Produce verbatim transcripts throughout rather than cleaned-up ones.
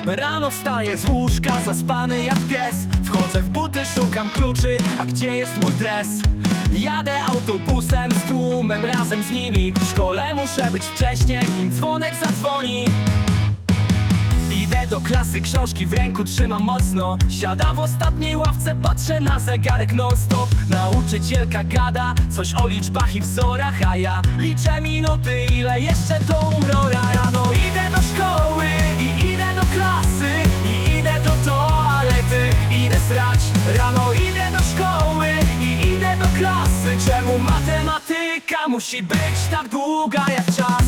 Rano wstaję z łóżka, zaspany jak pies. Wchodzę w buty, szukam kluczy, a gdzie jest mój dres? Jadę autobusem z tłumem, razem z nimi. W szkole muszę być wcześniej, nim dzwonek zadzwoni. Idę do klasy, książki w ręku trzymam mocno. Siadam w ostatniej ławce, patrzę na zegarek non stop. Nauczycielka gada coś o liczbach i wzorach, a ja liczę minuty, ile jeszcze to umrora. Rano idę do szkoły i idę do klasy, i idę do toalety, idę srać. Rano idę do szkoły i idę do klasy. Czemu matematyka musi być tak długa jak czas?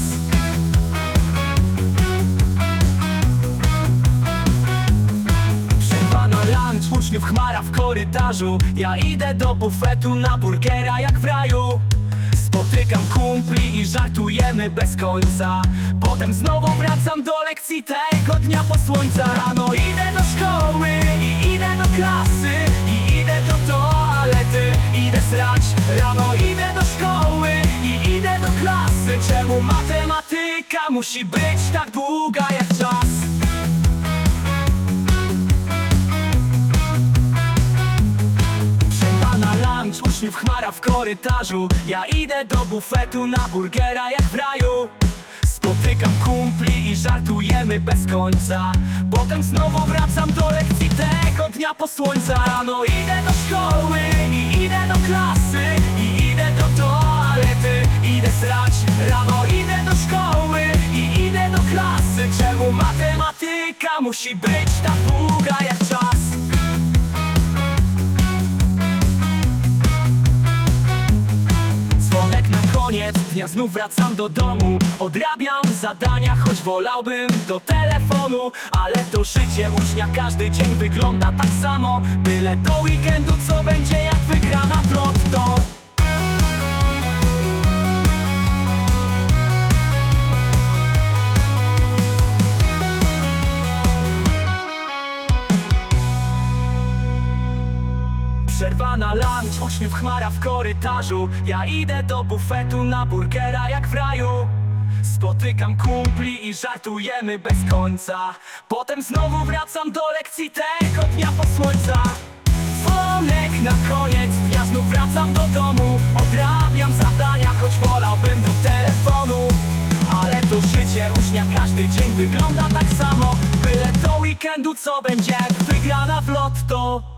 Uczniów chmara w korytarzu. Ja idę do bufetu na burgera jak w raju. Spotykam kumpli i żartujemy bez końca. Potem znowu wracam do lekcji tego dnia po słońca. Rano idę do szkoły i idę do klasy, i idę do toalety, idę srać. Rano idę do szkoły i idę do klasy. Czemu matematyka musi być tak długa jak czas? Uczniów chmara w korytarzu. Ja idę do bufetu na burgera jak w raju. Spotykam kumpli i żartujemy bez końca. Potem znowu wracam do lekcji tego dnia po słońca. Rano idę do szkoły i idę do klasy, i idę do toalety, idę srać. Rano idę do szkoły i idę do klasy. Czemu matematyka musi być tak długa jak czas? Koniec dnia, znów wracam do domu. Odrabiam zadania, choć wolałbym do telefonu. Ale to życie ucznia, każdy dzień wygląda tak samo. Byle do weekendu, co będzie jak wygrana w lotto. Przerwa na lunch, uczniów chmara w korytarzu. Ja idę do bufetu na burgera jak w raju. Spotykam kumpli i żartujemy bez końca. Potem znowu wracam do lekcji tego dnia po słońca. Dzwonek na koniec dnia, znów wracam do domu. Odrabiam zadania, choć wolałbym do telefonu. Ale to życie ucznia, każdy dzień wygląda tak samo. Byle do weekendu, co będzie jak wygrana w lotto.